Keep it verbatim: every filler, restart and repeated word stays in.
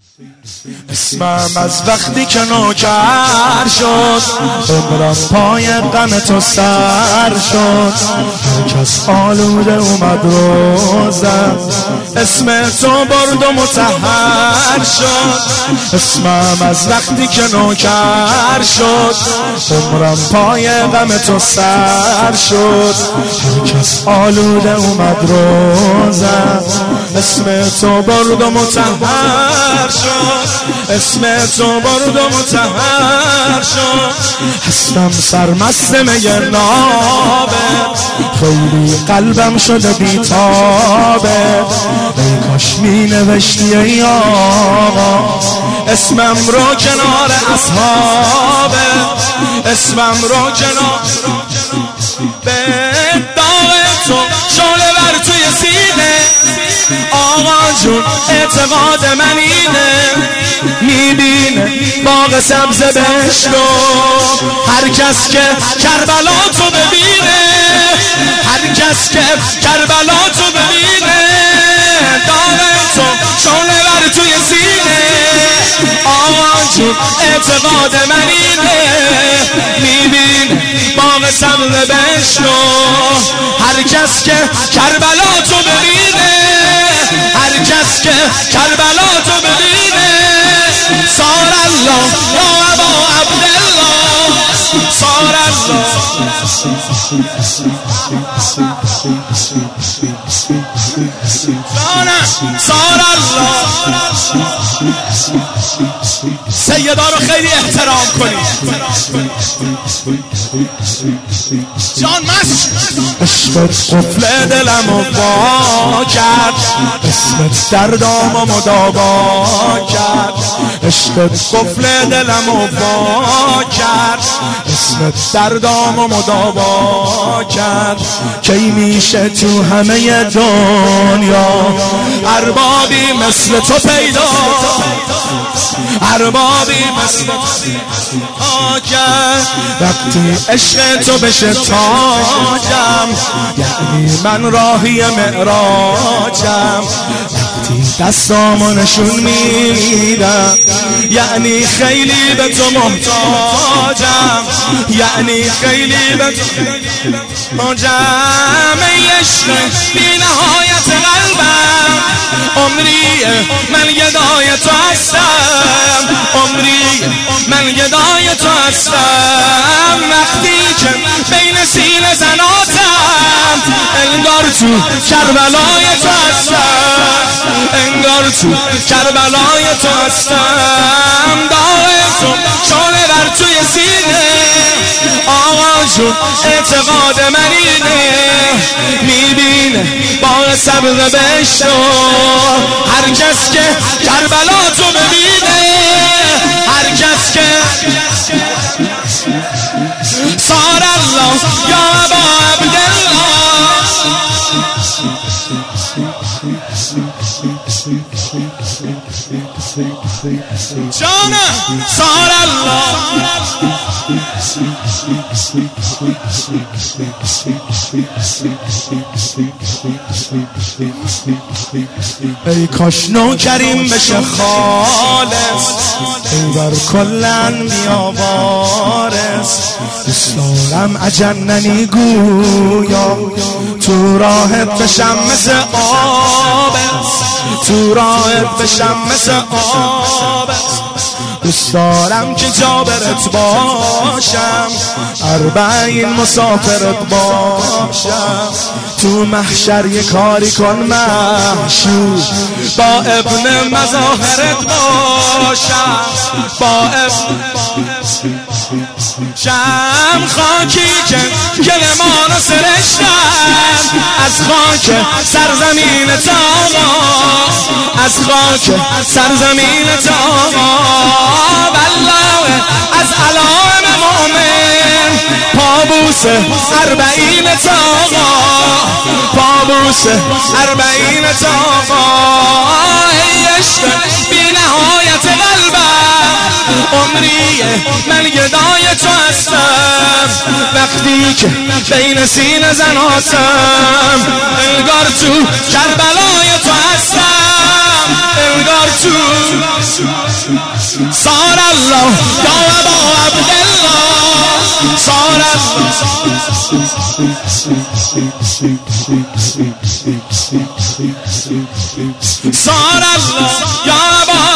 اسمم از وقتی که نوکر شد عمرم پای غم تو سر شد، هر کس آلوده اومد روزم اسم تو برد و مطهر شد. اسمم از وقتی که نوکر شد عمرم پای غم تو سر شد، هر کس آلوده اومد روزم اسم تو برد و مطهر شد، اسم تو برد و مطهر شد. هستم سرمست میه نابه، خیلی قلبم شده بیتابه، ای کاش می نوشتی ای آقا اسمم رو کنار اصحابه، اسمم رو کنار به داغ تو شعله ور توی سینه. آقا جون اعتقاد من اینه، میبینه باغ سبز بهشتو هر کس که کربلا تو ببینه، هر کس که کربلا تو ببینه. داغ تو شعله ور توی سینه. آقا جون اعتقاد من اینه، میبینه باغ سبز بهشتو هر کس که کربلا تو ببینه، هر کس که کربلا تو ببینه. صار الله یا ابا عبدالله، صار الله صار الله. سیدا رو خیلی احترام کنید. جان مست عشقت قفل دلمو وا کرد، اسمت دردامو مداوا کرد. عشقت قفل دلمو وا کرد، اسمت دردامو مداوا کرد. کی میشه تو همه دنیا اربابی مثل تو پیدا، اربابی مثل تو کرد. وقتی عشق تو بشه تاجم یعنی من راهی معراجم، وقتی دستامو نشون میدم یعنی خیلی به تو محتاجم، یعنی خیلی به تو محتاجم. ای عشق بی نهایت قلبم، عمریه من گدای تو هستم، عمریه من گدای تو هستم. وقتی که بین سینه زناتم انگار تو کربلای تو هستم، انگار تو کربلای تو هستم. داغ تو شعله ور توی سینه. آقا جون اعتقاد من اینه، میبینه باغ سبز بهشتو هر کس که کربلا تو ببینه، هر کس که صار الله یا ابا عبدالله. جانم صار الله. ای کاش نوکریم بشه خالص، ای بر کلن بیا وارث. دوست دارم اجننی گویا تو راهت بشم مثل آبت، تو راهت بشم مثل آبت. دوست دارم که جابرت باشم، اربعین مسافرت باشم. تو محشر یه کاری کن محشور، با ابن مظاهرت باشم، با ابن شم. خاکی که گلمان و سرشتن از خاک سرزمین تاما، از خاک سرزمین تاما. والله از علائم مومن پابوس اربعین تاما، پابوس اربعین تاما. ای عشق بی نهایت قلبم، عمریه من گدای تو هستم. وقتی که بین سینه زناتم انگار تو کربلای تو هستم، انگار تو صار الله یا ابا عبدالله صار الله صار الله یا ابا